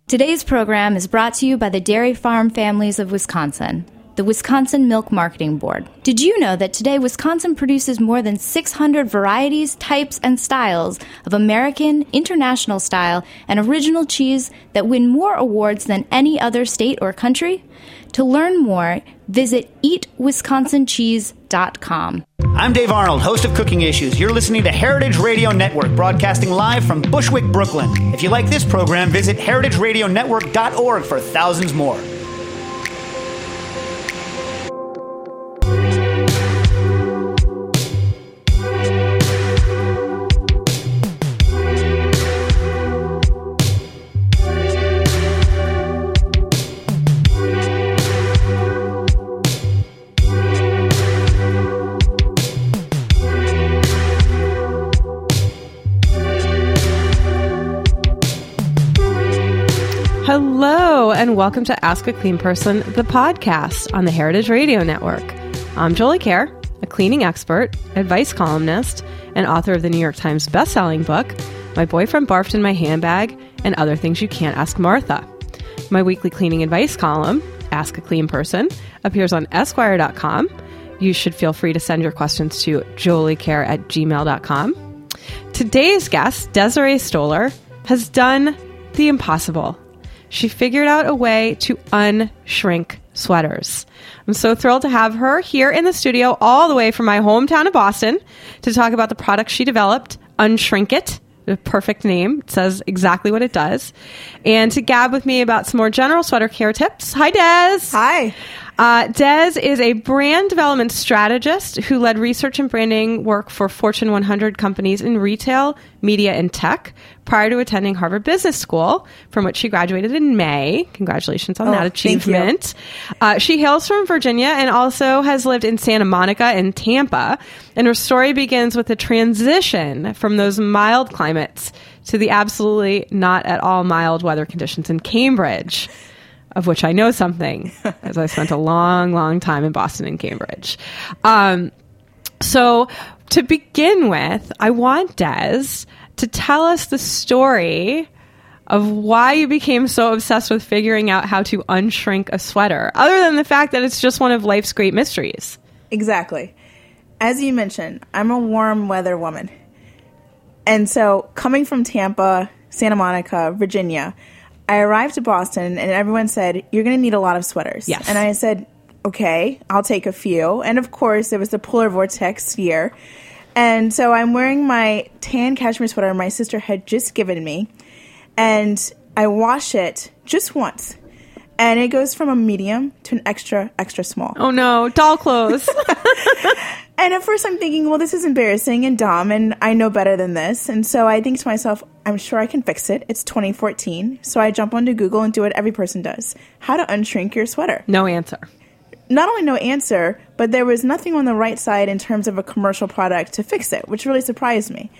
Today's program is brought to you by the Dairy Farm Families of Wisconsin, the Wisconsin Milk Marketing Board. Did you know that today Wisconsin produces more than 600 varieties, types, and styles of American, international style, and original cheese that win more awards than any other state or country? To learn more, visit eatwisconsincheese.com. I'm Dave Arnold, host of Cooking Issues. You're listening to Heritage Radio Network, broadcasting live from Bushwick, Brooklyn. If you like this program, visit heritageradionetwork.org for thousands more. Hello, and welcome to Ask a Clean Person, the podcast on the Heritage Radio Network. I'm Jolie Kerr, a cleaning expert, advice columnist, and author of the New York Times bestselling book, My Boyfriend Barfed in My Handbag, and Other Things You Can't Ask Martha. My weekly cleaning advice column, Ask a Clean Person, appears on Esquire.com. You should feel free to send your questions to joliekerr@gmail.com. Today's guest, Desiree Stoller, has done the impossible. She figured out a way to unshrink sweaters. I'm so thrilled to have her here in the studio all the way from my hometown of Boston to talk about the product she developed, Unshrink It, the perfect name. It says exactly what it does. And to gab with me about some more general sweater care tips. Hi, Des. Hi. Des is a brand development strategist who led research and branding work for Fortune 100 companies in retail, media, and tech prior to attending Harvard Business School, from which she graduated in May. Congratulations on that achievement. She hails from Virginia and also has lived in Santa Monica and Tampa. And her story begins with the transition from those mild climates to the absolutely not at all mild weather conditions in Cambridge, of which I know something, as I spent a long, long time in Boston and Cambridge. So to begin with, I want Des to tell us the story of why you became so obsessed with figuring out how to unshrink a sweater, other than the fact that it's just one of life's great mysteries. Exactly. As you mentioned, I'm a warm weather woman. And so coming from Tampa, Santa Monica, Virginia, I arrived to Boston and everyone said, you're going to need a lot of sweaters. Yes. And I said, okay, I'll take a few. And of course, it was the polar vortex year. And so I'm wearing my tan cashmere sweater my sister had just given me. And I wash it just once. And it goes from a medium to an extra, extra small. Oh no, doll clothes. And at first I'm thinking, well, this is embarrassing and dumb, and I know better than this. And so I think to myself, I'm sure I can fix it. It's 2014. So I jump onto Google and do what every person does. How to unshrink your sweater. No answer. Not only no answer, but there was nothing on the right side in terms of a commercial product to fix it, which really surprised me.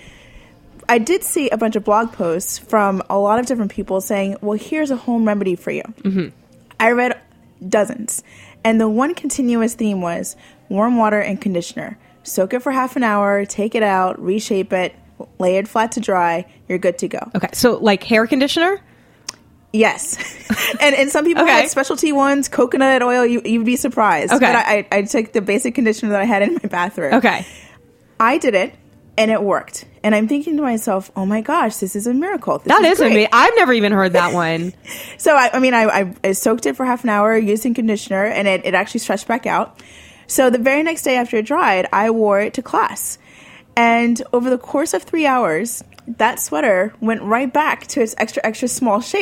I did see a bunch of blog posts from a lot of different people saying, well, here's a home remedy for you. Mm-hmm. I read dozens. And the one continuous theme was warm water and conditioner. Soak it for half an hour, take it out, reshape it, lay it flat to dry. You're good to go. Okay, so like hair conditioner? Yes. and some people had specialty ones, coconut oil. You'd be surprised. Okay. But I took the basic conditioner that I had in my bathroom. Okay. I did it, and it worked. And I'm thinking to myself, oh my gosh, this is a miracle. That is amazing. I've never even heard that one. So, I soaked it for half an hour using conditioner, and it actually stretched back out. So the very next day after it dried, I wore it to class. And over the course of 3 hours, that sweater went right back to its extra, extra small shape.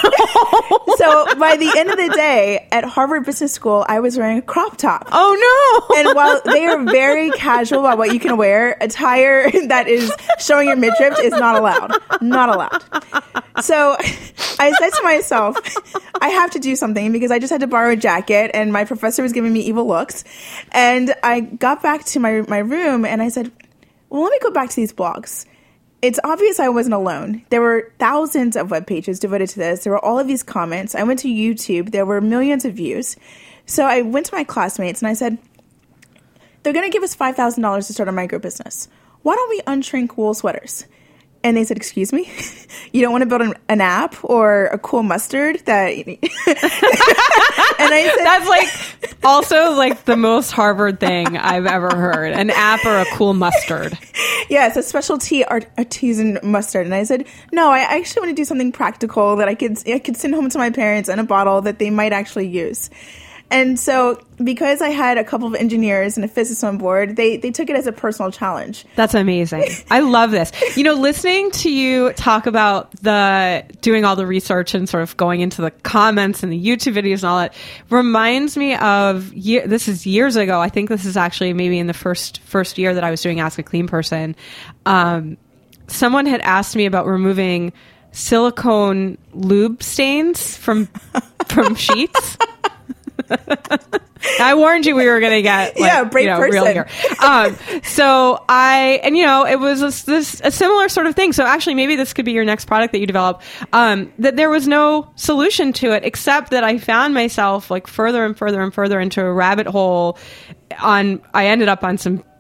Oh, no! So by the end of the day, at Harvard Business School, I was wearing a crop top. Oh, no! And while they are very casual about what you can wear, attire that is showing your midriff is not allowed. Not allowed. So I said to myself, I have to do something because I just had to borrow a jacket and my professor was giving me evil looks. And I got back to my room and I said, well, let me go back to these blogs. It's obvious I wasn't alone. There were thousands of web pages devoted to this. There were all of these comments. I went to YouTube. There were millions of views. So I went to my classmates and I said, they're going to give us $5,000 to start a micro business. Why don't we unshrink wool sweaters? And they said, excuse me, you don't want to build an app or a cool mustard that... and I said... That's like also like the most Harvard thing I've ever heard. An app or a cool mustard. Yeah, it's a specialty artisan mustard. And I said, no, I actually want to do something practical that I could send home to my parents in a bottle that they might actually use. And so because I had a couple of engineers and a physicist on board, they took it as a personal challenge. That's amazing. I love this. Listening to you talk about doing all the research and sort of going into the comments and the YouTube videos and all that reminds me of, this is years ago. I think this is actually maybe in the first year that I was doing Ask a Clean Person. Someone had asked me about removing silicone lube stains from sheets. I warned you we were going to get brave person. real here. It was a similar sort of thing. So actually, maybe this could be your next product that you develop. That there was no solution to it except that I found myself like further and further and further into a rabbit hole. I ended up on some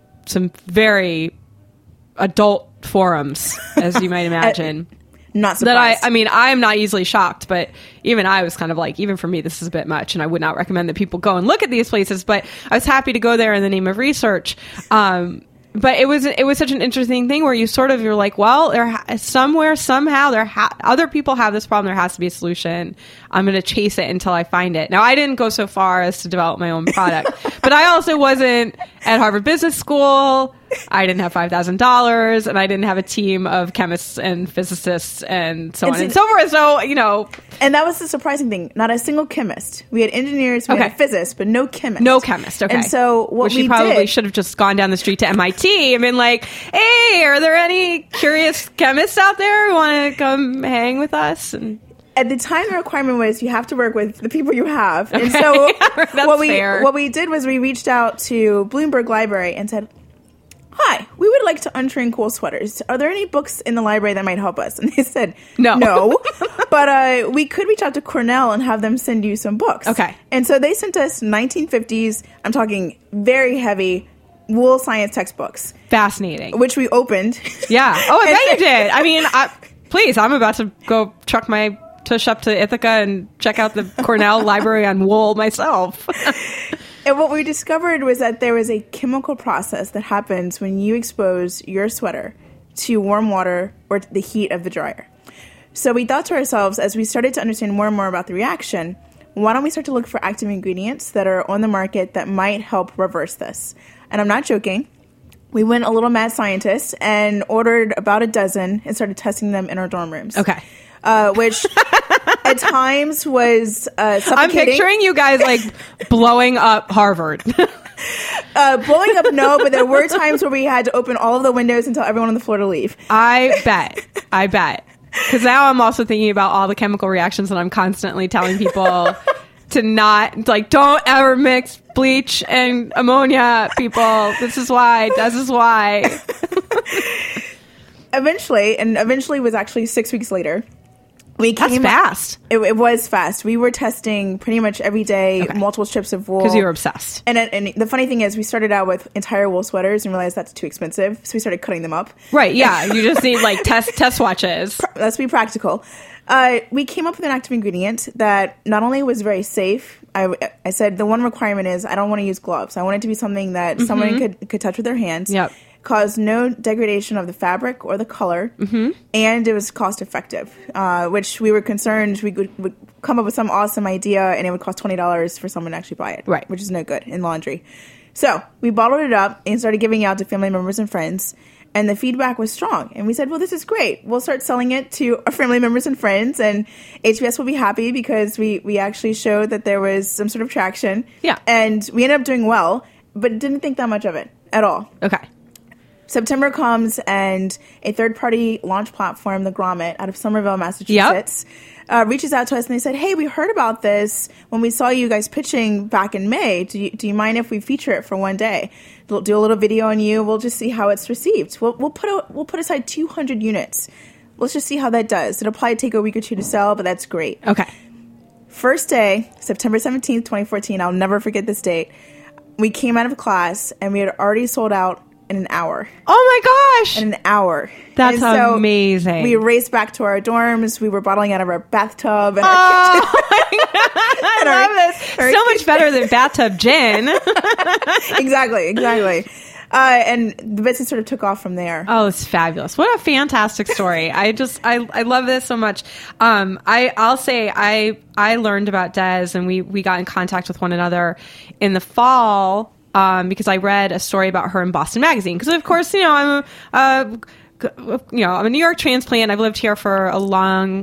very adult forums, as you might imagine. Not surprised. That I am not easily shocked, but even I was kind of like, even for me, this is a bit much, and I would not recommend that people go and look at these places, but I was happy to go there in the name of research. But it was such an interesting thing where you're like, well, somehow other people have this problem. There has to be a solution. I'm going to chase it until I find it. Now, I didn't go so far as to develop my own product, but I also wasn't at Harvard Business School. I didn't have $5,000, and I didn't have a team of chemists and physicists and so on and so forth. So, And that was the surprising thing. Not a single chemist. We had engineers, we had physicists, but no chemist. No chemist, okay. And so what we probably should have just gone down the street to MIT and been like, hey, are there any curious chemists out there who want to come hang with us? And at the time, the requirement was you have to work with the people you have. Okay. And so fair. what we did was we reached out to Bloomberg Library and said, hi, we would like to untrain cool sweaters. Are there any books in the library that might help us? And they said, no. But we could reach out to Cornell and have them send you some books. Okay. And so they sent us 1950s, I'm talking very heavy, wool science textbooks. Fascinating. Which we opened. Yeah. Oh, I bet you did. I mean, please, I'm about to go truck my tush up to Ithaca and check out the Cornell Library on wool myself. And what we discovered was that there was a chemical process that happens when you expose your sweater to warm water or the heat of the dryer. So we thought to ourselves, as we started to understand more and more about the reaction, why don't we start to look for active ingredients that are on the market that might help reverse this? And I'm not joking. We went a little mad scientist and ordered about a dozen and started testing them in our dorm rooms. Okay. Which at times was suffocating. I'm picturing you guys like blowing up Harvard. Blowing up, no, but there were times where we had to open all of the windows and tell everyone on the floor to leave. I bet. Because now I'm also thinking about all the chemical reactions that I'm constantly telling people to not, like, don't ever mix bleach and ammonia, people. This is why. Eventually was actually 6 weeks later. That's fast. It was fast. We were testing pretty much every day, multiple strips of wool. Because you were obsessed. And the funny thing is, we started out with entire wool sweaters and realized that's too expensive, so we started cutting them up. Right, yeah. You just need, like, test swatches. Let's be practical. We came up with an active ingredient that not only was very safe. I said the one requirement is I don't want to use gloves. I want it to be something that someone could touch with their hands. Yep. Caused no degradation of the fabric or the color, and it was cost effective, which we were concerned we would come up with some awesome idea and it would cost $20 for someone to actually buy it, right? Which is no good in laundry. So we bottled it up and started giving it out to family members and friends, and the feedback was strong. And we said, well, this is great. We'll start selling it to our family members and friends, and HBS will be happy because we actually showed that there was some sort of traction. Yeah. And we ended up doing well, but didn't think that much of it at all. Okay. September comes and a third-party launch platform, the Grommet, out of Somerville, Massachusetts, reaches out to us and they said, hey, we heard about this when we saw you guys pitching back in May. Do you mind if we feature it for one day? We'll do a little video on you. We'll just see how it's received. We'll put aside 200 units. Let's just see how that does. It'll probably take a week or two to sell, but that's great. Okay. First day, September 17th, 2014. I'll never forget this date. We came out of class and we had already sold out in an hour. Oh my gosh. In an hour. That's and so amazing. We raced back to our dorms. We were bottling out of our bathtub and oh our kitchen. I love this. So much better than bathtub gin. Exactly. And the business sort of took off from there. Oh, it's fabulous. What a fantastic story. I love this so much. I'll say I learned about Des, and we got in contact with one another in the fall because I read a story about her in Boston Magazine. Because of course, I'm I'm a New York transplant. I've lived here for a long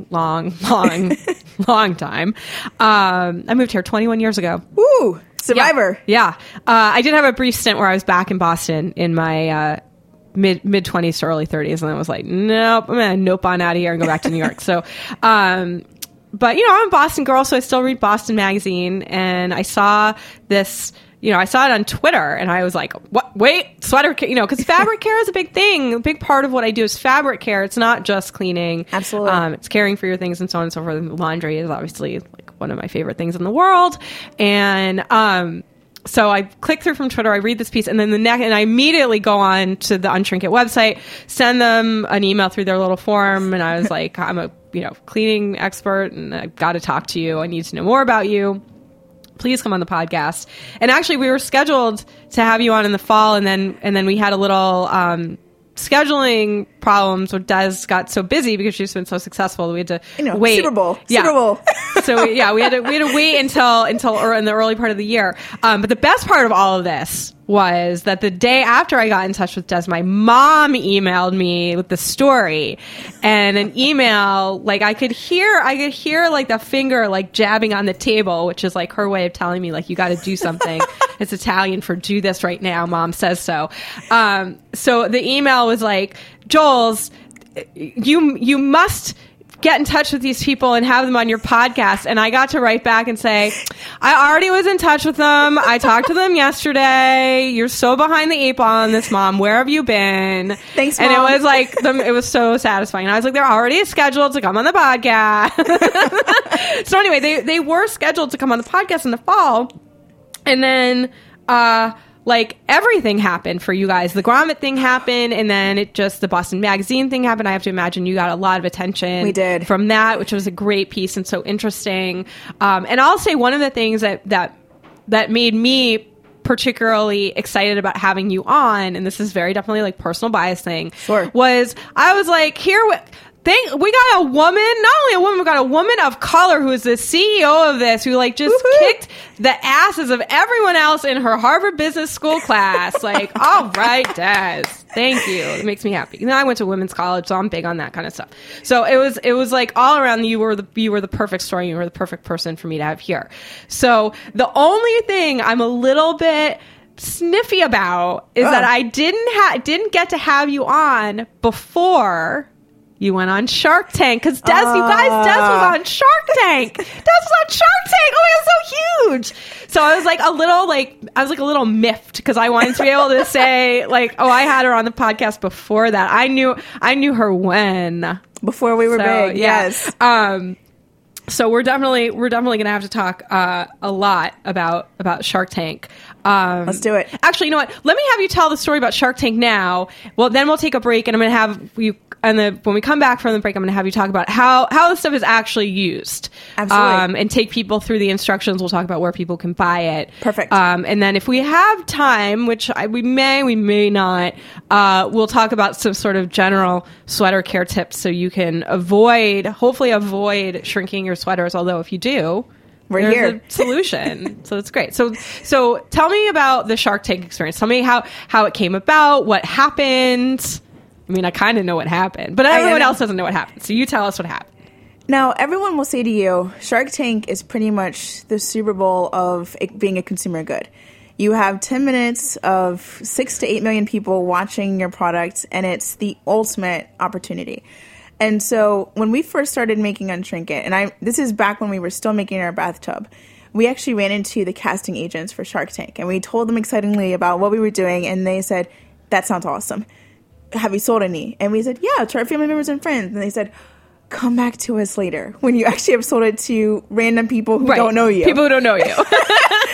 time. I moved here 21 years ago. Woo! Survivor. Yeah. I did have a brief stint where I was back in Boston in my mid 20s to early 30s, and I was like, nope, I'm going to nope on out of here and go back to New York. So, but I'm a Boston girl, so I still read Boston Magazine, and I saw this. I saw it on Twitter, and I was like, what? Wait, sweater care, because fabric care is a big thing. A big part of what I do is fabric care. It's not just cleaning. Absolutely. It's caring for your things and so on and so forth. And laundry is obviously like one of my favorite things in the world. And so I click through from Twitter, I read this piece, and then and I immediately go on to the Untrinket website, send them an email through their little form, and I was like, I'm a cleaning expert, and I've got to talk to you. I need to know more about you. Please come on the podcast. And actually, we were scheduled to have you on in the fall, and then we had a little scheduling problems where Des got so busy because she's been so successful. We had to wait. Super Bowl. Yeah. Super Bowl. So we had to wait until in the early part of the year. But the best part of all of this was that the day after I got in touch with Des, my mom emailed me with the story, and an email, like I could hear like the finger like jabbing on the table, which is like her way of telling me like, you got to do something. It's Italian for do this right now. Mom says so. So the email was like, Jules, you must get in touch with these people and have them on your podcast. And I got to write back and say, I already was in touch with them. I talked to them yesterday. You're so behind the 8 ball on this, Mom. Where have you been? Thanks, Mom. And it was like, it was so satisfying. And I was like, they're already scheduled to come on the podcast. So anyway, they were scheduled to come on the podcast in the fall. And then, like everything happened for you guys. The Grommet thing happened, and then the Boston Magazine thing happened. I have to imagine you got a lot of attention. We did. From that, which was a great piece and so interesting. And I'll say one of the things that made me particularly excited about having you on, and this is very definitely like personal bias thing, sure, was I was like, we got a woman, not only a woman, we got a woman of color who is the CEO of this, who like just kicked the asses of everyone else in her Harvard Business School class. Like, all right, Des, thank you. It makes me happy. I went to women's college, so I'm big on that kind of stuff. So it was like all around, you were the perfect story. You were the perfect person for me to have here. So the only thing I'm a little bit sniffy about is that I didn't get to have you on before you went on Shark Tank, because Des was on Shark Tank. Des was on Shark Tank. Oh my God, so huge. So I was like a little miffed because I wanted to be able to say like, oh, I had her on the podcast before that. I knew her when before we were big. Yeah. Yes. So we're definitely gonna have to talk a lot about Shark Tank. Let's do it. Actually, you know what? Let me have you tell the story about Shark Tank now. Well, then we'll take a break, and I'm gonna have you. And when we come back from the break, I'm going to have you talk about how this stuff is actually used. Absolutely. And take people through the instructions. We'll talk about where people can buy it. Perfect. And then if we have time, which we may not, we'll talk about some sort of general sweater care tips so you can hopefully avoid shrinking your sweaters. Although if you do, there's a solution. So it's great. So tell me about the Shark Tank experience. Tell me how it came about, what happened. I mean, I kind of know what happened, but everyone else doesn't know what happened. So you tell us what happened. Now, everyone will say to you, Shark Tank is pretty much the Super Bowl of it being a consumer good. You have 10 minutes of 6 to 8 million people watching your product, and it's the ultimate opportunity. And so when we first started making Untrinket, and this is back when we were still making our bathtub, we actually ran into the casting agents for Shark Tank, and we told them excitingly about what we were doing, and they said, that sounds awesome. Have you sold any? And we said, yeah, to our family members and friends. And they said, come back to us later when you actually have sold it to random people who don't know you. People who don't know you.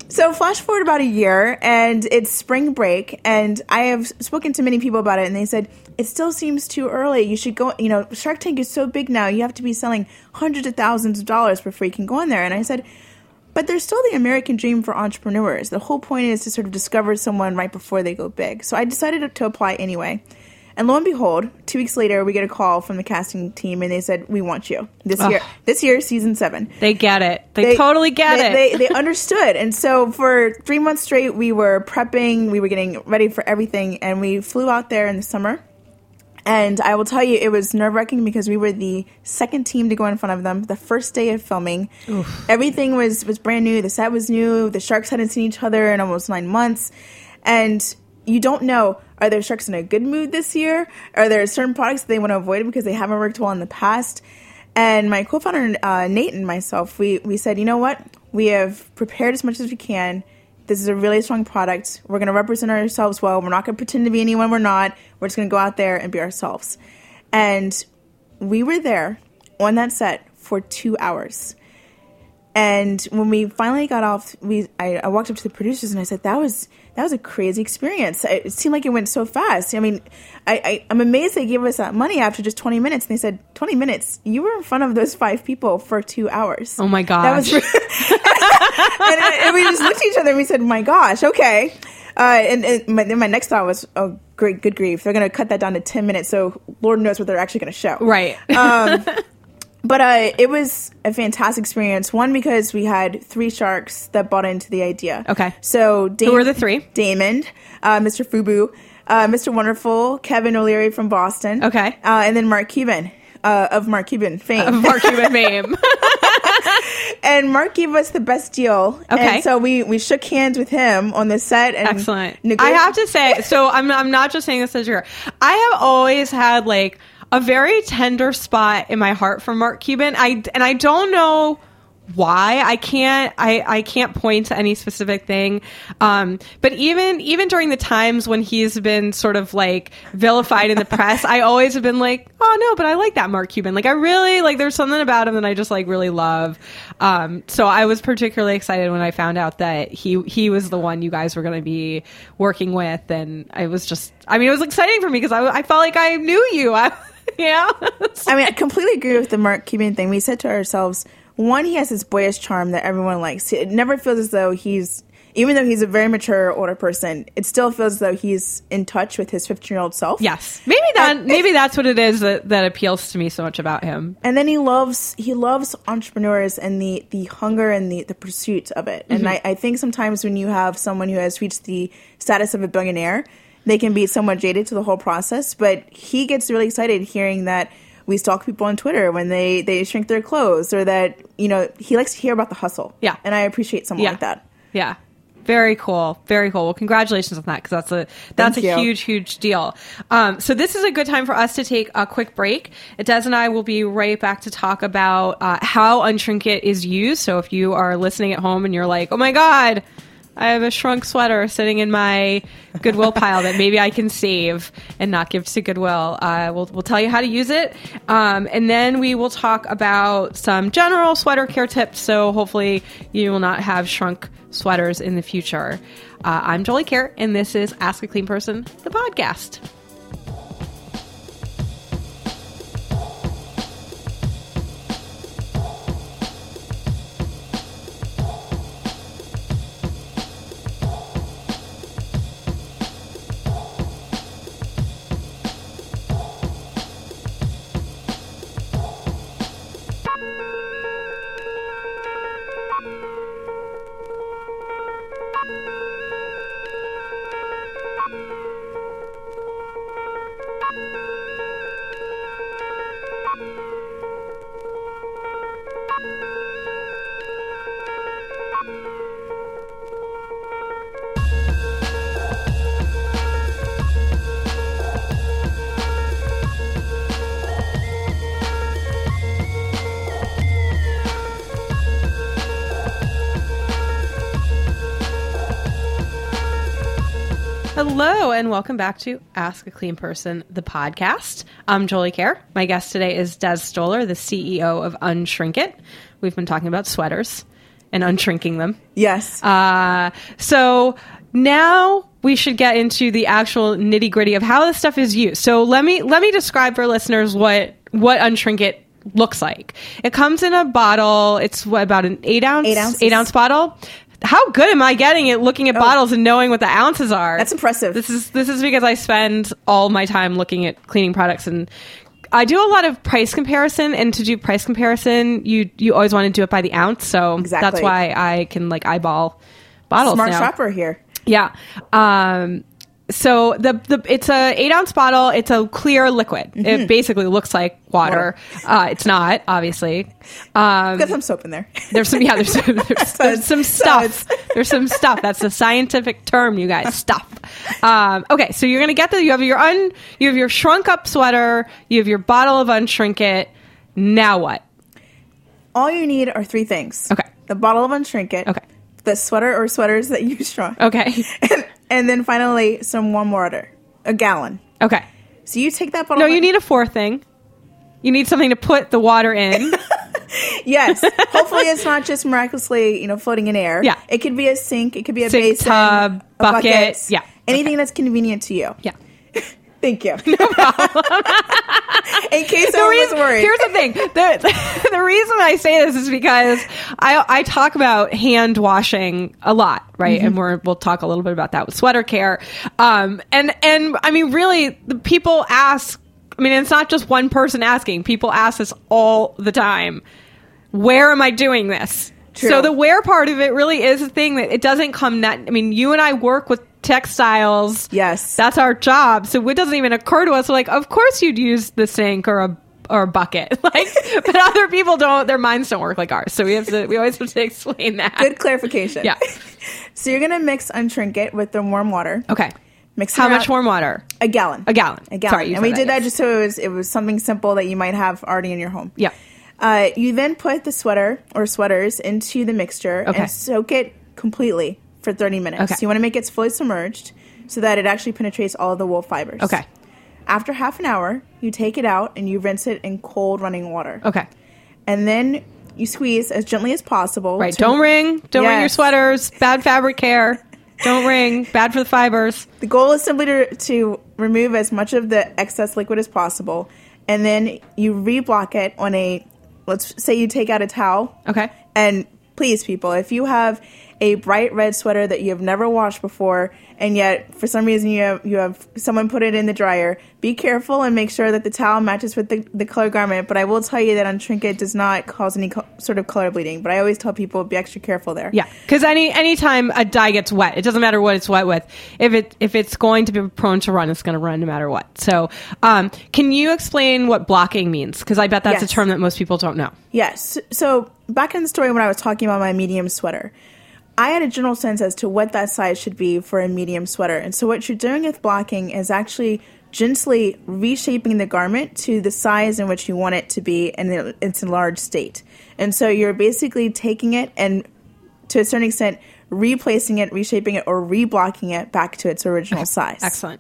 So flash forward about a year, and it's spring break, and I have spoken to many people about it, and they said, it still seems too early. You should go, Shark Tank is so big now. You have to be selling hundreds of thousands of dollars before you can go in there. And I said, but there's still the American dream for entrepreneurs. The whole point is to sort of discover someone right before they go big. So I decided to apply anyway. And lo and behold, 2 weeks later, we get a call from the casting team, and they said, we want you this year, season 7. They get it. They totally get it. They understood. And so for 3 months straight, we were prepping, we were getting ready for everything, and we flew out there in the summer. And I will tell you, it was nerve-wracking because we were the second team to go in front of them. The first day of filming, everything was brand new. The set was new. The sharks hadn't seen each other in almost 9 months. And you don't know, are there sharks in a good mood this year? Are there certain products that they want to avoid because they haven't worked well in the past? And my co-founder, Nate, and myself, we said, you know what? We have prepared as much as we can. This is a really strong product. We're going to represent ourselves well. We're not going to pretend to be anyone we're not. We're just going to go out there and be ourselves. And we were there on that set for 2 hours. And when we finally got off, I walked up to the producers and I said, that was a crazy experience. It seemed like it went so fast. I mean, I'm amazed they gave us that money after just 20 minutes. And they said, 20 minutes? You were in front of those 5 people for 2 hours. Oh, my gosh. And we just looked at each other and we said, my gosh, okay. And my next thought was, oh, great, good grief. They're going to cut that down to 10 minutes, so Lord knows what they're actually going to show. Right. But it was a fantastic experience. One, because we had 3 sharks that bought into the idea. Okay. So who were the 3? Damon, Mr. Fubu, Mr. Wonderful, Kevin O'Leary from Boston. Okay. And then Mark Cuban of Mark Cuban fame. Of Mark Cuban fame. And Mark gave us the best deal. Okay. And so we shook hands with him on the set. And excellent. I have to say, so I'm not just saying this as your. I have always had like a very tender spot in my heart for Mark Cuban. I don't know why. I can't point to any specific thing. But even during the times when he's been sort of like vilified in the press, I always have been like, oh no, but I like that Mark Cuban. Like I really like, there's something about him that I just like really love. So I was particularly excited when I found out that he was the one you guys were going to be working with. And it was exciting for me because I felt like I knew you. Yeah. I completely agree with the Mark Cuban thing. We said to ourselves, one, he has this boyish charm that everyone likes. It never feels as though even though he's a very mature, older person, it still feels as though he's in touch with his 15-year-old self. Yes. Maybe that's what it is that appeals to me so much about him. And then he loves entrepreneurs and the hunger and the pursuit of it. And I think sometimes when you have someone who has reached the status of a billionaire, they can be somewhat jaded to the whole process. But he gets really excited hearing that we stalk people on Twitter when they shrink their clothes, or that, he likes to hear about the hustle. Yeah. And I appreciate someone like that. Yeah. Very cool. Very cool. Well, congratulations on that, because that's a huge, huge deal. So this is a good time for us to take a quick break. Des and I will be right back to talk about how Unshrink-It is used. So if you are listening at home and you're like, oh my God, I have a shrunk sweater sitting in my Goodwill pile that maybe I can save and not give to Goodwill. We'll tell you how to use it. And then we will talk about some general sweater care tips. So hopefully you will not have shrunk sweaters in the future. I'm Jolie Kerr, and this is Ask a Clean Person, the podcast. Hello, and welcome back to Ask a Clean Person, the podcast. I'm Jolie Kerr. My guest today is Des Stoller, the CEO of Unshrink-It. We've been talking about sweaters, and unshrinking them. Yes. So now we should get into the actual nitty gritty of how this stuff is used. So let me describe for listeners what Unshrink It looks like. It comes in a bottle. It's about an 8 ounce bottle. How good am I getting at looking at bottles and knowing what the ounces are? That's impressive. This is because I spend all my time looking at cleaning products, and I do a lot of price comparison. And to do price comparison, you always want to do it by the ounce. So that's why I can eyeball bottles. Smart now. shopper here. Yeah. So it's a 8 ounce bottle. It's a clear liquid. Mm-hmm. It basically looks like water. It's not, obviously. Got some soap in there. There's some stuff. There's some stuff. That's a scientific term, you guys. Stuff. Okay. So you're going to get you have your shrunk up sweater. You have your bottle of Unshrink It. Now what? All you need are 3 things. Okay. The bottle of Unshrink It. Okay. The sweater or sweaters that you shrunk. Okay. And then finally, some warm water. A gallon. Okay. So you take that bottle. No, you need a 4th thing. You need something to put the water in. Yes. Hopefully it's not just miraculously, floating in air. Yeah. It could be a sink. It could be a sink, basin. tub, a bucket. Yeah. Anything that's convenient to you. Yeah. Thank you. No problem. In case someone was worried. Here's the thing. The reason I say this is because I talk about hand washing a lot, right? Mm-hmm. And we'll talk a little bit about that with sweater care. And I mean, really, the people ask, it's not just one person asking. People ask this all the time. Where am I doing this? True. So the where part of it really is a thing that it doesn't come you and I work with textiles. Yes. That's our job. So it doesn't even occur to us. We're like, of course you'd use the sink or a bucket. But other people don't, their minds don't work like ours. So we always have to explain that. Good clarification. Yeah. So you're going to mix Unshrink It with the warm water. Okay. Mix it How much warm water? A gallon. A gallon. Sorry, and we did that just so it was something simple that you might have already in your home. Yeah. You then put the sweater or sweaters into the mixture and soak it completely for 30 minutes. Okay. So you want to make it fully submerged so that it actually penetrates all of the wool fibers. Okay. After half an hour, you take it out and you rinse it in cold running water. Okay. And then you squeeze as gently as possible. Right. Don't wring your sweaters. Bad fabric care. Don't wring. Bad for the fibers. The goal is simply to remove as much of the excess liquid as possible. And then you reblock it on let's say you take out a towel. Okay. And please, people, if you have a bright red sweater that you have never washed before, and yet for some reason you have someone put it in the dryer, be careful and make sure that the towel matches with the color garment. But I will tell you that Unshrink It does not cause any sort of color bleeding. But I always tell people, be extra careful there. Yeah, because anytime a dye gets wet, it doesn't matter what it's wet with. If it's going to be prone to run, it's going to run no matter what. So can you explain what blocking means? Because I bet that's a term that most people don't know. Yes. So back in the story when I was talking about my medium sweater, I had a general sense as to what that size should be for a medium sweater. And so what you're doing with blocking is actually gently reshaping the garment to the size in which you want it to be in its enlarged state. And so you're basically taking it and, to a certain extent, replacing it, reshaping it, or reblocking it back to its original size. Excellent.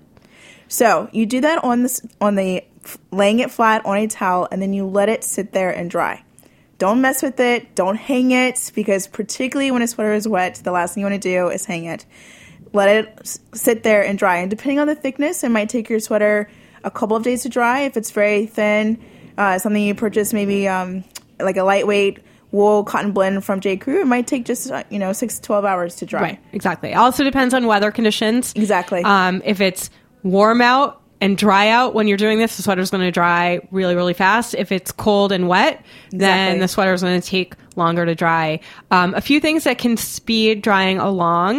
So you do that on the laying it flat on a towel, and then you let it sit there and dry. Don't mess with it. Don't hang it, because particularly when a sweater is wet, the last thing you want to do is hang it. Let it sit there and dry. And depending on the thickness, it might take your sweater a couple of days to dry. If it's very thin, something you purchase maybe like a lightweight wool cotton blend from J. Crew, it might take just 6 to 12 hours to dry. Right, exactly. It also depends on weather conditions. Exactly. If it's warm out and dry out when you're doing this, the sweater's going to dry really, really fast. If it's cold and wet, then the sweater's going to take longer to dry. A few things that can speed drying along.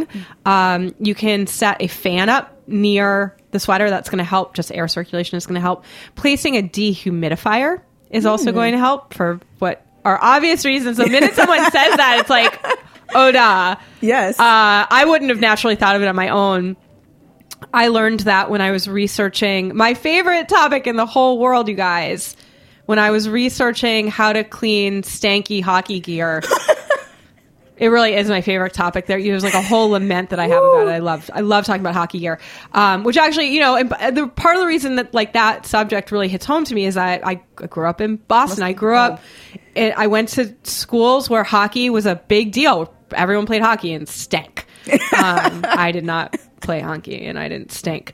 You can set a fan up near the sweater. That's going to help. Just air circulation is going to help. Placing a dehumidifier is also going to help for what are obvious reasons. The minute someone says that, it's like, oh, duh. Yes. I wouldn't have naturally thought of it on my own. I learned that when I was researching my favorite topic in the whole world, you guys, when I was researching how to clean stanky hockey gear. It really is my favorite topic. There's like a whole lament that I have about it. I love talking about hockey gear, which actually, the part of the reason that that subject really hits home to me is that I grew up in Boston. I grew up I went to schools where hockey was a big deal. Everyone played hockey and stank. I did not play hockey and I didn't stink.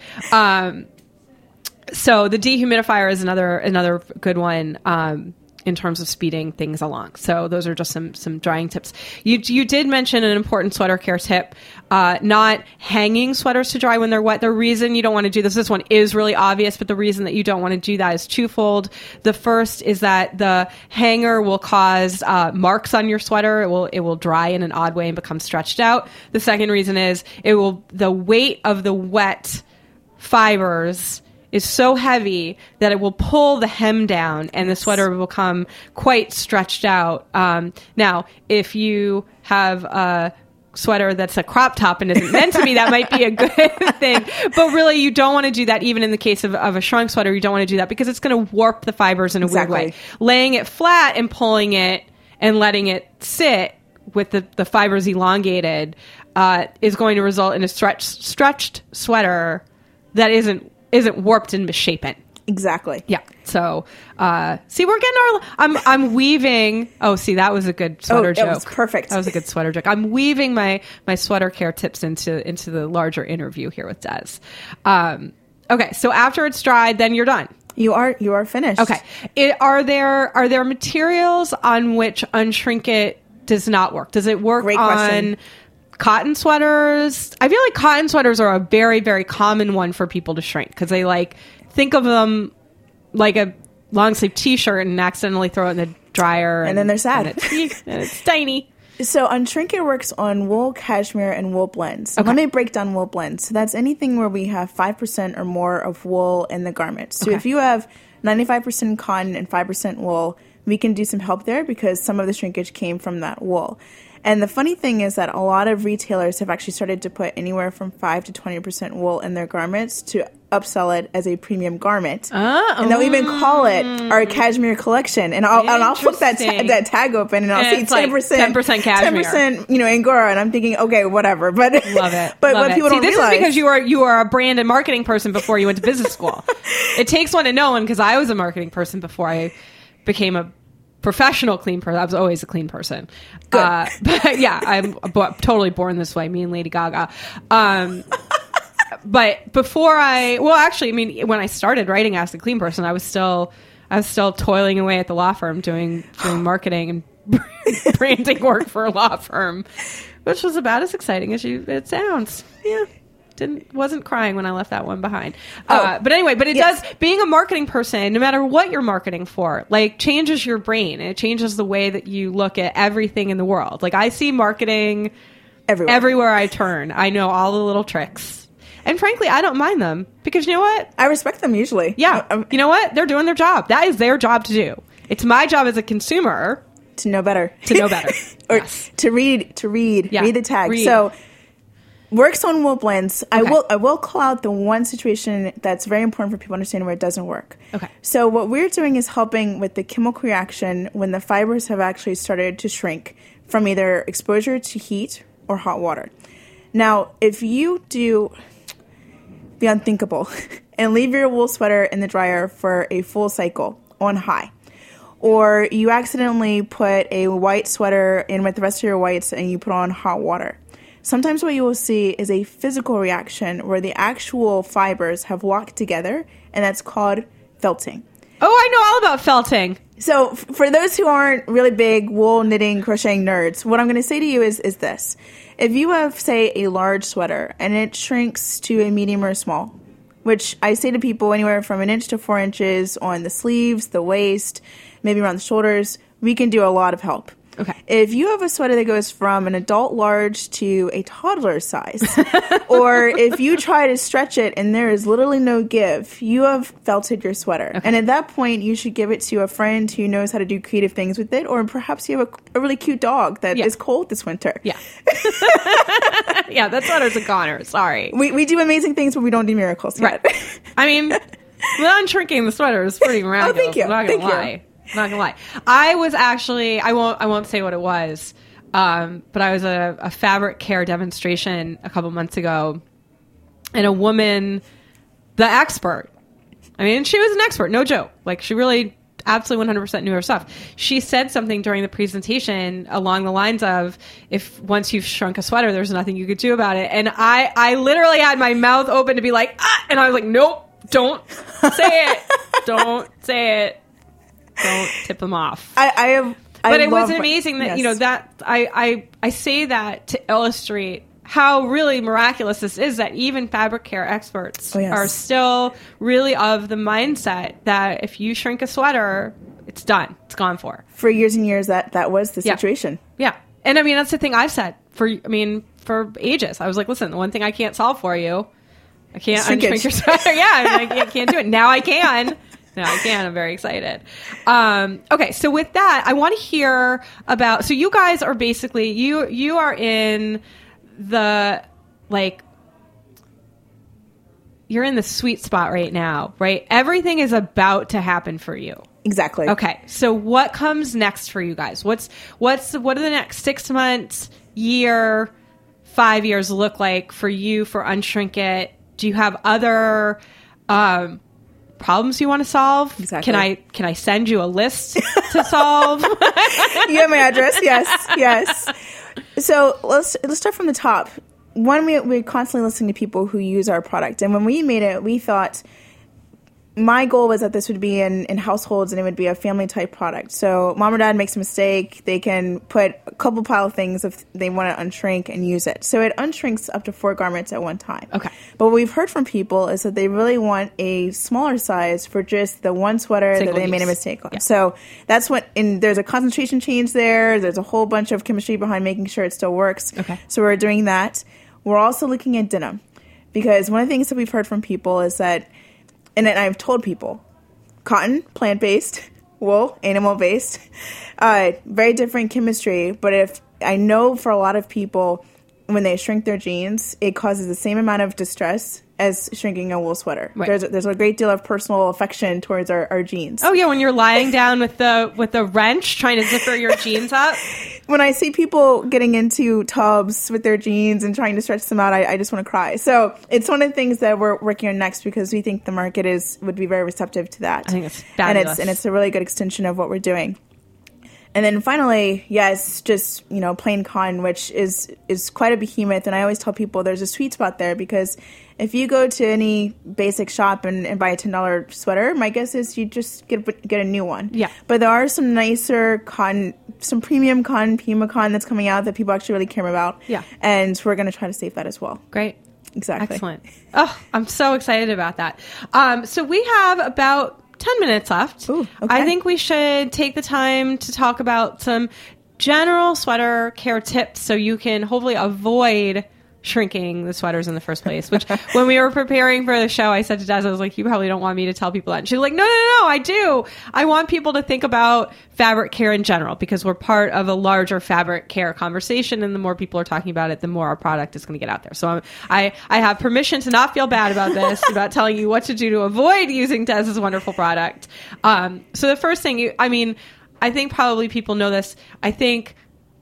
So the dehumidifier is another good one in terms of speeding things along. So those are just some drying tips. You did mention an important sweater care tip, not hanging sweaters to dry when they're wet. The reason you don't want to do this one is really obvious, but the reason that you don't want to do that is twofold. The first is that the hanger will cause marks on your sweater. It will dry in an odd way and become stretched out. The second reason is the weight of the wet fibers is so heavy that it will pull the hem down and the sweater will become quite stretched out. Now, if you have a sweater that's a crop top and isn't meant to be, that might be a good thing. But really, you don't want to do that. Even in the case of a shrunk sweater, you don't want to do that because it's going to warp the fibers in a weird way. Laying it flat and pulling it and letting it sit with the fibers elongated is going to result in a stretched sweater that isn't warped and misshapen. Exactly. Yeah. So, see, we're getting I'm weaving. Oh, see, that was a good sweater joke. That was perfect. That was a good sweater joke. I'm weaving my sweater care tips into the larger interview here with Des. Okay. So after it's dried, then you're done. You are finished. Okay. Are there materials on which unshrink it does not work? Does it work Great question. on cotton sweaters? I feel like cotton sweaters are a very, very common one for people to shrink because they think of them like a long sleeve t-shirt and accidentally throw it in the dryer. And then they're sad. And it's tiny. So Unshrink-It works on wool, cashmere, and wool blends. Okay. Let me break down wool blends. So that's anything where we have 5% or more of wool in the garment. So if you have 95% cotton and 5% wool, we can do some help there because some of the shrinkage came from that wool. And the funny thing is that a lot of retailers have actually started to put anywhere from 5 to 20% wool in their garments to upsell it as a premium garment. And they'll even call it our cashmere collection. And I'll flip that tag open and I'll see 10% cashmere. 10%, Angora. And I'm thinking, okay, whatever. But love it. But love what it. people don't this realize is because you are a brand and marketing person before you went to business school. It takes one to know one because I was a marketing person before I became a professional clean person. I was always a clean person. But yeah, I'm totally born this way, me and Lady Gaga. But before when I started writing as a clean person, I was still toiling away at the law firm doing marketing and branding work for a law firm, which was about as exciting as it sounds. Yeah. Wasn't crying when I left that one behind. But anyway, it does, being a marketing person, no matter what you're marketing for, changes your brain. It changes the way that you look at everything in the world. I see marketing everywhere I turn. I know all the little tricks. And frankly, I don't mind them because you know what? I respect them usually. Yeah. You know what? They're doing their job. That is their job to do. It's my job as a consumer to know better. Or to read the tag. So works on wool blends. Okay. I will call out the one situation that's very important for people to understand where it doesn't work. Okay. So what we're doing is helping with the chemical reaction when the fibers have actually started to shrink from either exposure to heat or hot water. Now, if you do the unthinkable and leave your wool sweater in the dryer for a full cycle on high, or you accidentally put a white sweater in with the rest of your whites and you put on hot water, sometimes what you will see is a physical reaction where the actual fibers have locked together, and that's called felting. Oh, I know all about felting. So for those who aren't really big wool knitting, crocheting nerds, what I'm going to say to you is this. If you have, say, a large sweater and it shrinks to a medium or a small, which I say to people anywhere from 1 inch to 4 inches on the sleeves, the waist, maybe around the shoulders, we can do a lot of help. Okay. If you have a sweater that goes from an adult large to a toddler size, or if you try to stretch it and there is literally no give, you have felted your sweater. Okay. And at that point, you should give it to a friend who knows how to do creative things with it, or perhaps you have a really cute dog that is cold this winter. Yeah. Yeah, that sweater's a goner. Sorry. We do amazing things, but we don't do miracles yet. Right. I mean, the unshrinking the sweater is pretty miraculous. Oh, thank you. I'm not going to lie. Not gonna lie. I was actually, I won't say what it was, but I was at a fabric care demonstration a couple months ago, and a woman, the expert, I mean, she was an expert, no joke. She really absolutely 100% knew her stuff. She said something during the presentation along the lines of, if once you've shrunk a sweater, there's nothing you could do about it. And I literally had my mouth open to be like, and I was like, nope, don't say it. Don't say it. Don't tip them off. But it was amazing that, yes. That I say that to illustrate how really miraculous this is, that even fabric care experts are still really of the mindset that if you shrink a sweater, it's done. It's gone for. For years and years, that was the situation. Yeah. And I mean, that's the thing I've said for ages. I was like, listen, the one thing I can't solve for you, I can't unshrink your sweater. Yeah, I can't do it. Now I can. I'm very excited. Okay, so with that, I want to hear about, so you guys are basically, you are in the, like, you're in the sweet spot right now, right? Everything is about to happen for you. Exactly. Okay, so what comes next for you guys? What are the next 6 months, year, 5 years look like for you for Unshrink It? Do you have other problems you want to solve? Exactly. Can I send you a list to solve? You have my address. Yes. So let's start from the top. One, we're constantly listening to people who use our product, and when we made it, we thought, my goal was that this would be in households and it would be a family type product. So mom or dad makes a mistake, they can put a couple pile of things if they want to unshrink and use it. So it unshrinks up to 4 garments at one time. Okay. But what we've heard from people is that they really want a smaller size for just the one sweater that they made a mistake on. Yeah. So that's there's a concentration change there. There's a whole bunch of chemistry behind making sure it still works. Okay. So we're doing that. We're also looking at denim, because one of the things that we've heard from people is that, and I've told people, cotton, plant-based, wool, animal-based, very different chemistry. But if I know for a lot of people, when they shrink their jeans, it causes the same amount of distress as shrinking a wool sweater. Right. There's a great deal of personal affection towards our jeans. Oh yeah, when you're lying down with the wrench trying to zipper your jeans up. When I see people getting into tubs with their jeans and trying to stretch them out, I just want to cry. So it's one of the things that we're working on next, because we think the market would be very receptive to that. I think it's fabulous. And it's a really good extension of what we're doing. And then finally, yes, just, plain cotton, which is quite a behemoth. And I always tell people there's a sweet spot there, because if you go to any basic shop and buy a $10 sweater, my guess is you just get a new one. Yeah. But there are some nicer cotton, some premium cotton, Pima cotton that's coming out that people actually really care about. Yeah. And we're going to try to save that as well. Great. Exactly. Excellent. Oh, I'm so excited about that. So we have about 10 minutes left. Ooh, okay. I think we should take the time to talk about some general sweater care tips so you can hopefully avoid shrinking the sweaters in the first place, which when we were preparing for the show, I said to Des, I was like, you probably don't want me to tell people that. And she's like, no, I do. I want people to think about fabric care in general, because we're part of a larger fabric care conversation, and the more people are talking about it, the more our product is going to get out there. So I have permission to not feel bad about this, about telling you what to do to avoid using Des's wonderful product. So the first thing, I think probably people know this. I think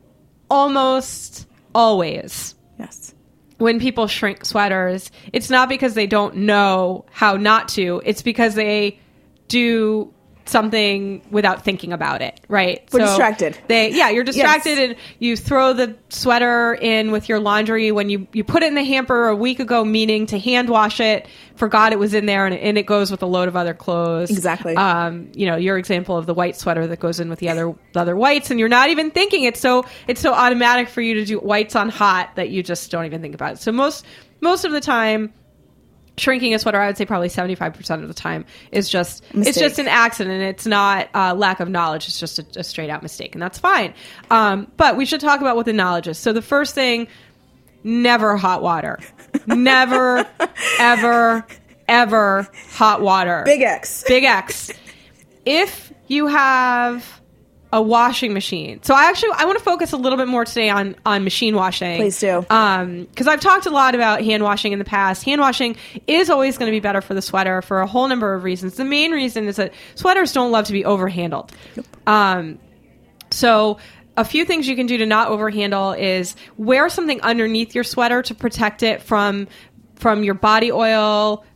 almost always, yes, when people shrink sweaters, it's not because they don't know how not to. It's because they do something without thinking about it, right? We're distracted. You're distracted, yes. And you throw the sweater in with your laundry when you put it in the hamper a week ago, meaning to hand wash it, forgot it was in there, and it goes with a load of other clothes. Exactly. Your example of the white sweater that goes in with the other whites, and you're not even thinking. It's so automatic for you to do whites on hot that you just don't even think about it. So most of the time, shrinking a sweater, I would say probably 75% of the time, is just it's just an accident. It's not lack of knowledge. It's just a straight out mistake, and that's fine. But we should talk about what the knowledge is. So the first thing, never hot water. Never, ever, ever hot water. Big X. Big X. If you have a washing machine. So I want to focus a little bit more today on machine washing. Please do. Because I've talked a lot about hand washing in the past. Hand washing is always going to be better for the sweater for a whole number of reasons. The main reason is that sweaters don't love to be overhandled. Yep. So a few things you can do to not overhandle is wear something underneath your sweater to protect it from your body oil,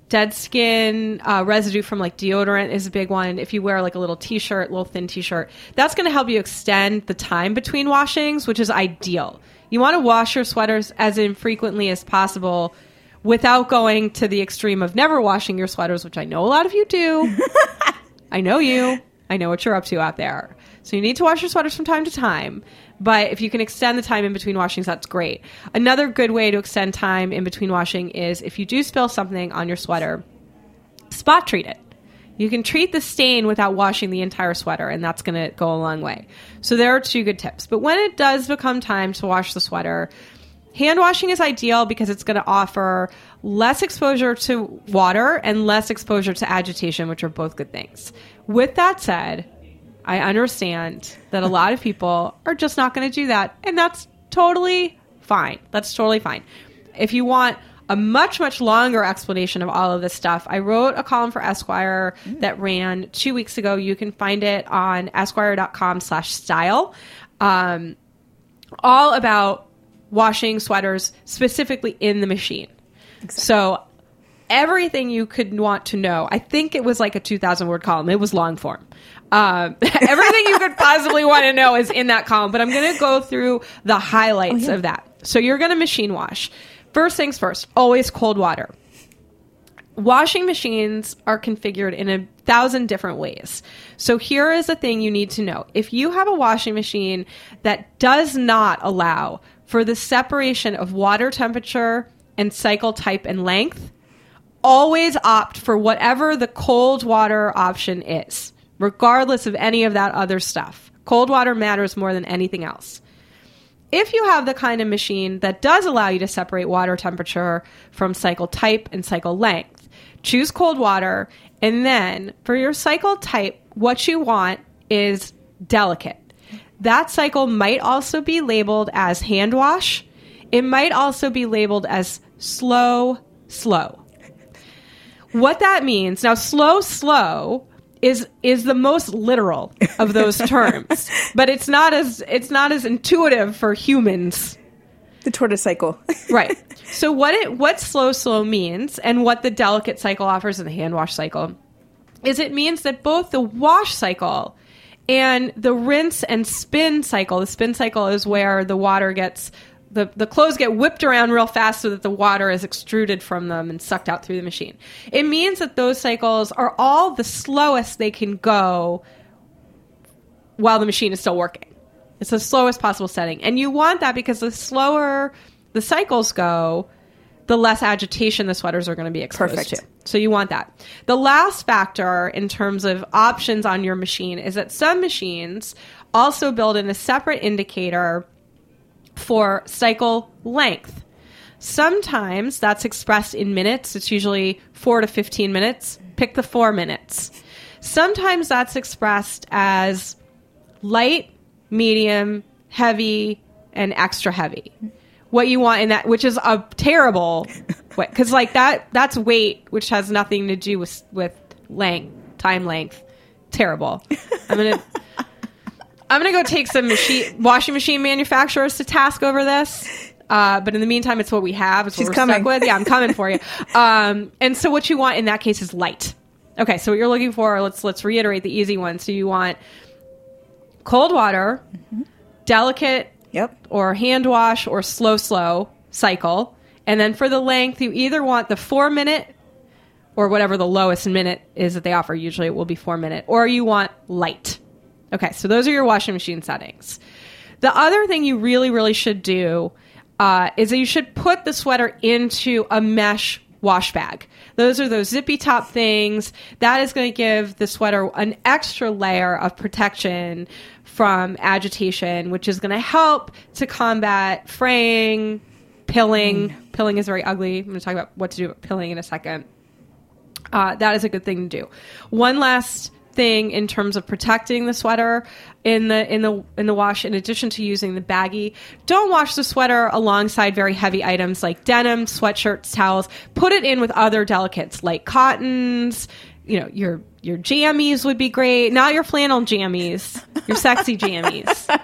Dead skin residue from like deodorant is a big one. If you wear like a little t-shirt, little thin t-shirt, that's going to help you extend the time between washings, which is ideal. You want to wash your sweaters as infrequently as possible without going to the extreme of never washing your sweaters, which I know a lot of you do. I know you. I know what you're up to out there. So you need to wash your sweaters from time to time. But if you can extend the time in between washings, that's great. Another good way to extend time in between washing is if you do spill something on your sweater, spot treat it. You can treat the stain without washing the entire sweater, and that's going to go a long way. So there are 2 good tips. But when it does become time to wash the sweater, hand washing is ideal because it's going to offer less exposure to water and less exposure to agitation, which are both good things. With that said, I understand that a lot of people are just not going to do that, and that's totally fine. That's totally fine. If you want a much, much longer explanation of all of this stuff, I wrote a column for Esquire that ran 2 weeks ago. You can find it on esquire.com/style, all about washing sweaters specifically in the machine. Exactly. So everything you could want to know, I think it was like a 2,000-word column. It was long form. Everything you could possibly want to know is in that column, but I'm going to go through the highlights of that. So you're going to machine wash. First things first, always cold water. Washing machines are configured in 1,000 different ways. So here is the thing you need to know. If you have a washing machine that does not allow for the separation of water temperature and cycle type and length, always opt for whatever the cold water option is, regardless of any of that other stuff. Cold water matters more than anything else. If you have the kind of machine that does allow you to separate water temperature from cycle type and cycle length, choose cold water, and then for your cycle type, what you want is delicate. That cycle might also be labeled as hand wash. It might also be labeled as slow. What that means, now slow is the most literal of those terms, but it's not as intuitive for humans. The tortoise cycle. Right. So what slow means, and what the delicate cycle offers in the hand wash cycle, is it means that both the wash cycle and the rinse and spin cycle, the spin cycle is where the water gets, the clothes get whipped around real fast so that the water is extruded from them and sucked out through the machine. It means that those cycles are all the slowest they can go while the machine is still working. It's the slowest possible setting. And you want that because the slower the cycles go, the less agitation the sweaters are going to be exposed to. So you want that. The last factor in terms of options on your machine is that some machines also build in a separate indicator for cycle length. Sometimes that's expressed in minutes. It's usually 4 to 15 minutes. Pick the 4 minutes. Sometimes that's expressed as light, medium, heavy, and extra heavy. What you want in that, which is a terrible way, because like that's weight, which has nothing to do with length, time length. Terrible. I'm gonna go take some washing machine manufacturers to task over this. But in the meantime, it's what we have. It's what we're stuck with. Yeah, I'm coming for you. And so what you want in that case is light. Okay, so what you're looking for, let's reiterate the easy one. So you want cold water, delicate, or hand wash, or slow cycle. And then for the length, you either want the 4 minute or whatever the lowest minute is that they offer. Usually it will be 4 minute, or you want light. Okay, so those are your washing machine settings. The other thing you really, really should do is that you should put the sweater into a mesh wash bag. Those are those zippy top things. That is going to give the sweater an extra layer of protection from agitation, which is going to help to combat fraying, pilling. Pilling is very ugly. I'm going to talk about what to do with pilling in a second. That is a good thing to do. One last thing in terms of protecting the sweater in the wash, in addition to using the baggie, don't wash the sweater alongside very heavy items like denim, sweatshirts, towels. Put it in with other delicates like cottons. You know, your jammies would be great. Not your flannel jammies, your sexy jammies.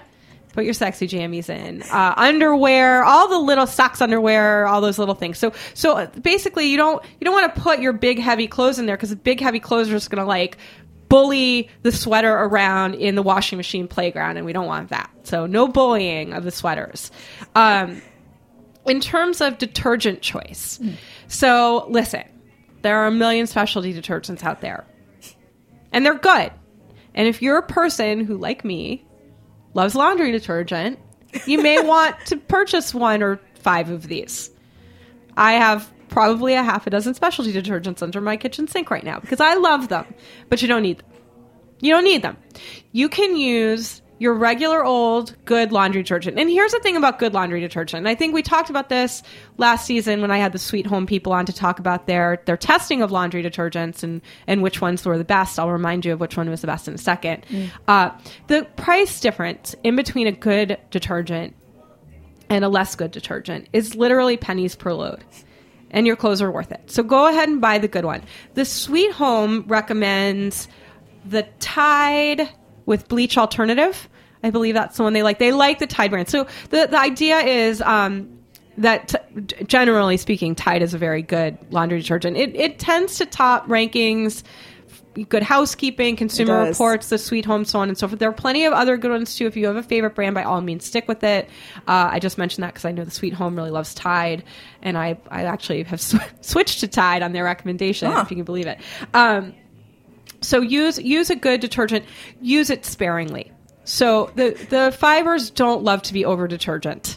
Put your sexy jammies in, underwear, all the little socks, underwear, all those little things. So basically, you don't want to put your big heavy clothes in there, because the big heavy clothes are just going to like bully the sweater around in the washing machine playground, and we don't want that. So no bullying of the sweaters. In terms of detergent choice, so listen, there are a million specialty detergents out there, and they're good. And if you're a person who, like me, loves laundry detergent, you may want to purchase 1 or 5 of these. I have probably a half a dozen specialty detergents under my kitchen sink right now because I love them, but you don't need them. You don't need them. You can use your regular old good laundry detergent. And here's the thing about good laundry detergent. And I think we talked about this last season when I had the Sweet Home people on to talk about their testing of laundry detergents and which ones were the best. I'll remind you of which one was the best in a second. The price difference in between a good detergent and a less good detergent is literally pennies per load. And your clothes are worth it. So go ahead and buy the good one. The Sweet Home recommends the Tide with bleach alternative. I believe that's the one they like. They like the Tide brand. So the idea is that generally speaking, Tide is a very good laundry detergent. It tends to top rankings, Good Housekeeping, Consumer Reports, the Sweet Home, so on and so forth. There are plenty of other good ones too. If you have a favorite brand, by all means, stick with it. I just mentioned that because I know the Sweet Home really loves Tide, and I actually have switched to Tide on their recommendation, if you can believe it. So use a good detergent. Use it sparingly. So the fibers don't love to be over detergented,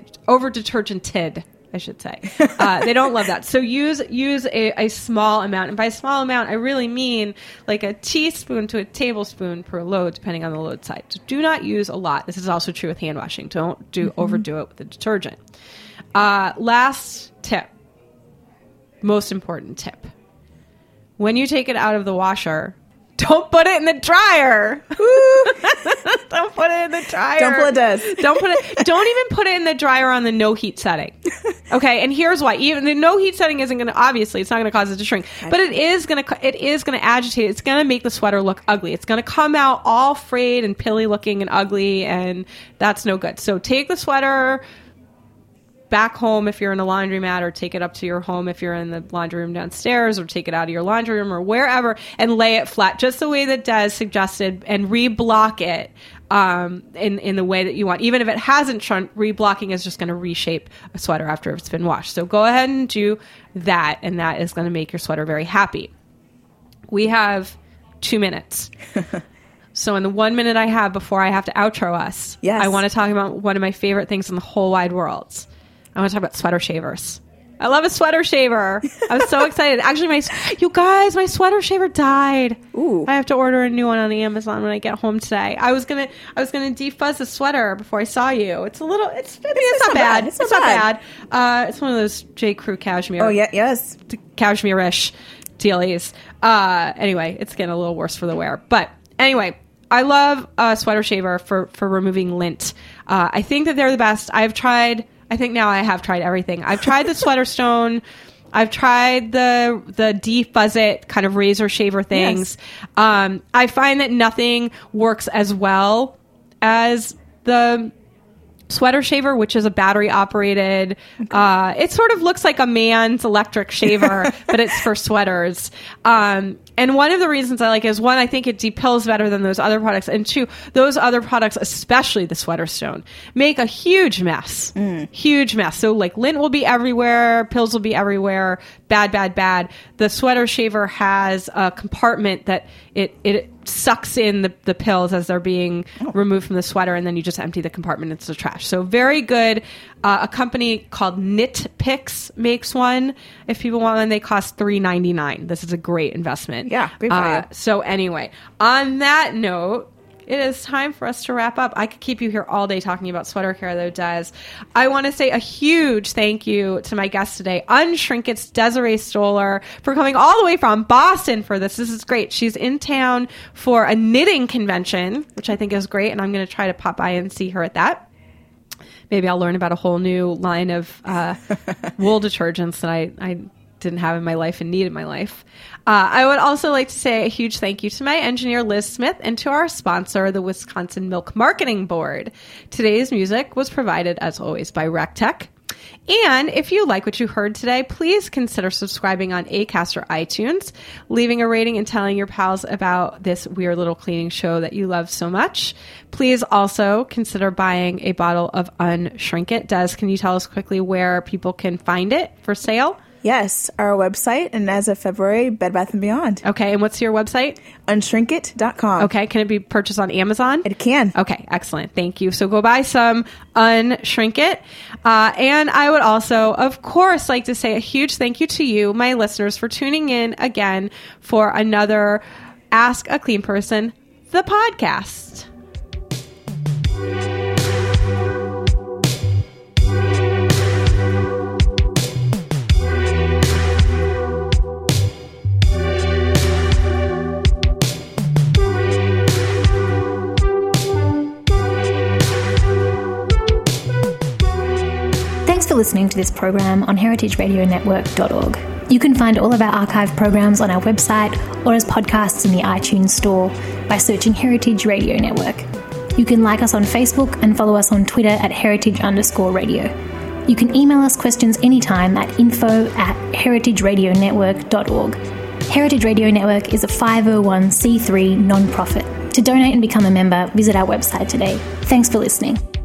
I should say. They don't love that. So use a small amount. And by small amount, I really mean like a teaspoon to a tablespoon per load, depending on the load size. So do not use a lot. This is also true with hand washing. Don't overdo it with the detergent. Last tip, most important tip. When you take it out of the washer, don't put it in the dryer. Don't put it in the dryer. Don't pull it does. Don't even put it in the dryer on the no heat setting. Okay, and here's why. Even the no heat setting isn't going to, obviously, it's not going to cause it to shrink, but it is going to agitate. It's going to make the sweater look ugly. It's going to come out all frayed and pilly looking and ugly, and that's no good. So take the sweater back home if you're in a laundromat, or take it up to your home if you're in the laundry room downstairs, or take it out of your laundry room or wherever and lay it flat just the way that Des suggested, and reblock it in the way that you want. Even if it hasn't shrunk, reblocking is just going to reshape a sweater after it's been washed. So go ahead and do that, and that is going to make your sweater very happy. We have 2 minutes. So in the 1 minute I have before I have to outro us, I want to talk about one of my favorite things in the whole wide world. I want to talk about sweater shavers. I love a sweater shaver. I'm so excited. Actually, my sweater shaver died. Ooh. I have to order a new one on Amazon when I get home today. I was gonna defuzz the sweater before I saw you. It's not bad. It's not bad. It's one of those J. Crew cashmere. Oh yeah, yes, cashmere-ish dealies. Anyway, it's getting a little worse for the wear. But anyway, I love a sweater shaver for removing lint. I think that they're the best. I think now I have tried everything. I've tried the Sweater Stone. I've tried the defuzz it kind of razor shaver things. Yes. I find that nothing works as well as the sweater shaver, which is a battery operated. It sort of looks like a man's electric shaver, but it's for sweaters. And one of the reasons I like it is, one, I think it depills better than those other products. And two, those other products, especially the Sweater Stone, make a huge mess. Huge mess. So like lint will be everywhere. Pills will be everywhere. Bad. The sweater shaver has a compartment that it sucks in the pills as they're being removed from the sweater, and then you just empty the compartment into the trash. So very good. A company called Knit Picks makes one. If people want one, they cost $3.99. This is a great investment. Yeah, great value. So anyway, on that note, it is time for us to wrap up. I could keep you here all day talking about sweater care, though, Des. I want to say a huge thank you to my guest today, Unshrinkit's Desiree Stoller, for coming all the way from Boston for this. This is great. She's in town for a knitting convention, which I think is great, and I'm going to try to pop by and see her at that. Maybe I'll learn about a whole new line of wool detergents that I didn't have in my life and need in my life. I would also like to say a huge thank you to my engineer, Liz Smith, and to our sponsor, the Wisconsin Milk Marketing Board. Today's music was provided, as always, by RecTech. And if you like what you heard today, please consider subscribing on Acast or iTunes, leaving a rating and telling your pals about this weird little cleaning show that you love so much. Please also consider buying a bottle of Unshrink It. Des, can you tell us quickly where people can find it for sale? Yes, our website, and as of February, Bed Bath & Beyond. Okay, and what's your website? Unshrinkit.com. Okay, can it be purchased on Amazon? It can. Okay, excellent. Thank you. So go buy some Unshrink It. And I would also, of course, like to say a huge thank you to you, my listeners, for tuning in again for another Ask a Clean Person, the podcast. Thanks for listening to this program on heritageradionetwork.org. You can find all of our archive programs on our website or as podcasts in the iTunes store by searching Heritage Radio Network. You can like us on Facebook and follow us on Twitter at heritage_radio. You can email us questions anytime at info@heritageradionetwork.org. Heritage Radio Network is a 501c3 non-profit. To donate and become a member, visit our website today. Thanks for listening.